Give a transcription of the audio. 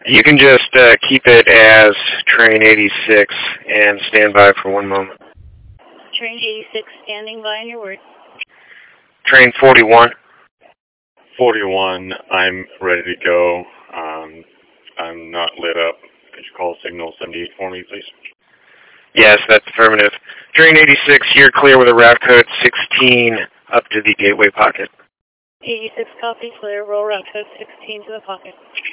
You can just keep it as train 86 and stand by for 1 moment. Train 86 standing by on your word. Train 41. 41, I'm ready to go. I'm not lit up. Could you call signal 78 for me, please? Yes, that's affirmative. Train 86, you're clear with a route code 16 up to the gateway pocket. 86 copy, clear, roll route code 16 to the pocket.